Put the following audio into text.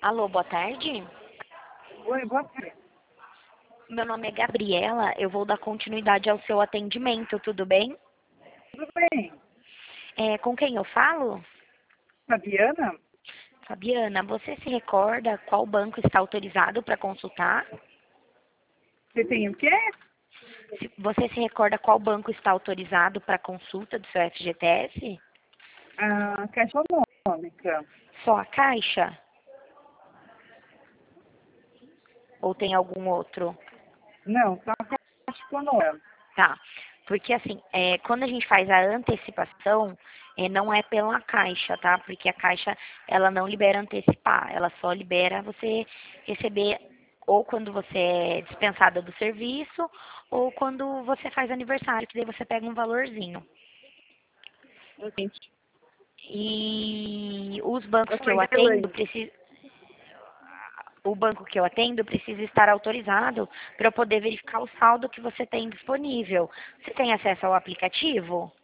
Alô, boa tarde. Oi, boa tarde. Meu nome é Gabriela, eu vou dar continuidade ao seu atendimento, tudo bem? Tudo bem? Com quem eu falo? Fabiana? Fabiana, você se recorda qual banco está autorizado para consultar? Você tem o quê? Você se recorda qual banco está autorizado para consulta do seu FGTS? A Caixa Econômica. Só a Caixa? Ou tem algum outro? Não, só a Caixa Econômica. Tá, porque assim, quando a gente faz a antecipação, não é pela Caixa, tá? Porque a Caixa, ela não libera antecipar, ela só libera você receber ou quando você é dispensada do serviço, ou quando você faz aniversário, que daí você pega um valorzinho. Entendi. E os bancos Eu que sou eu de atendo, Elaine. o banco que eu atendo precisa estar autorizado para eu poder verificar o saldo que você tem disponível. Você tem acesso ao aplicativo?